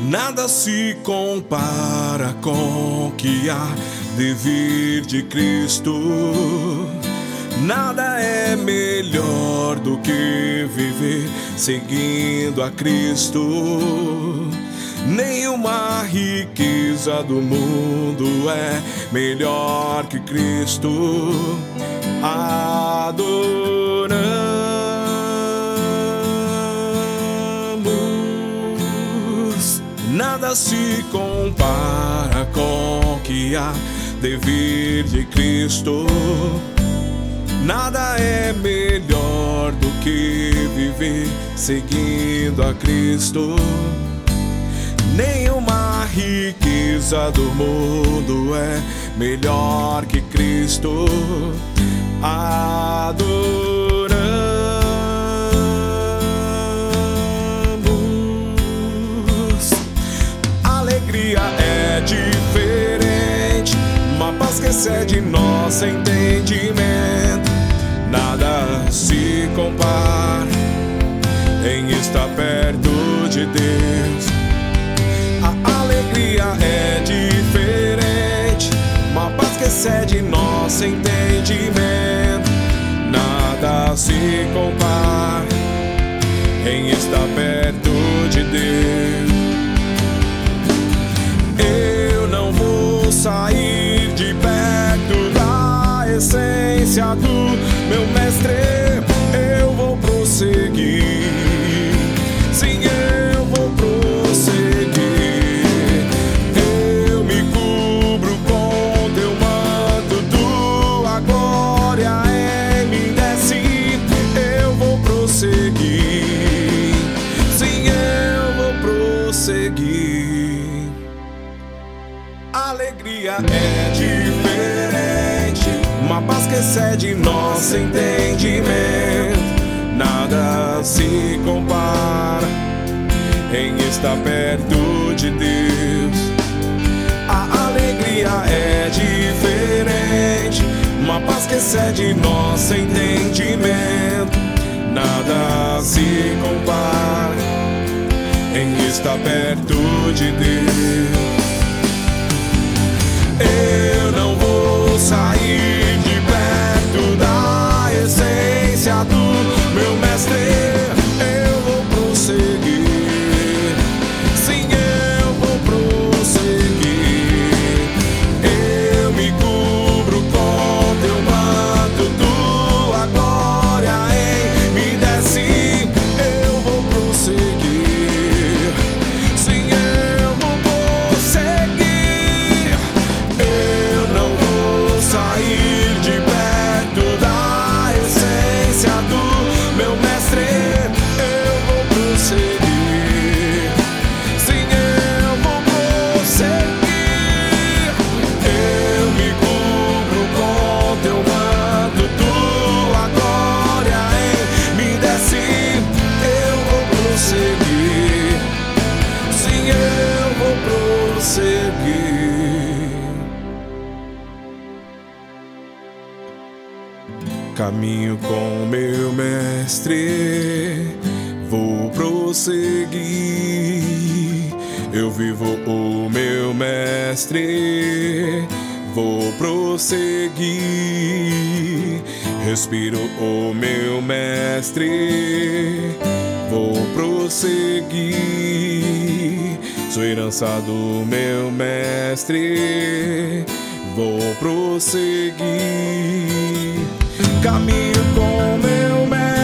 Nada se compara com o que há de vir de Cristo. Nada é melhor do que viver seguindo a Cristo. Nenhuma riqueza do mundo é melhor que Cristo. Adoramos. Nada se compara com o que há de vir de Cristo. Nada é melhor do que viver seguindo a Cristo. Nenhuma riqueza do mundo é melhor que Cristo. Adoramos. Alegria é diferente, uma paz que excede nosso entendimento. Nada se compara em estar perto de Deus. A alegria é diferente, uma paz que excede nosso entendimento. Nada se compara em estar perto de Deus. Eu não vou sair de perto da essência do meu mestre. Eu vou prosseguir. Sim, eu vou prosseguir. Eu me cubro com teu manto, tua glória em mim desce. Eu vou prosseguir. Sim, eu vou prosseguir. Alegria é diferente, uma paz que excede nosso entendimento. Nada se compara em estar perto de Deus. A alegria é diferente, uma paz que excede nosso entendimento. Nada se compara em estar perto de Deus. Eu não vou sair de perto da essência do meu mestre. Eu vou prosseguir. Sim, eu vou prosseguir. Eu me cubro com teu manto, tua glória em mim desce. Eu vou prosseguir. Sim, eu vou prosseguir. Eu não vou sair de perto da essência do meu mestre. Eu vou prosseguir. Sim, eu vou prosseguir. Eu me cubro com teu manto, tua glória em mim desce. Eu vou prosseguir. Sim, eu vou prosseguir. Caminho com meu mestre, vou prosseguir. Eu vivo o meu mestre, vou prosseguir. Respiro o meu mestre, vou prosseguir. Sou herança do meu mestre, vou prosseguir. Caminho com meu mestre,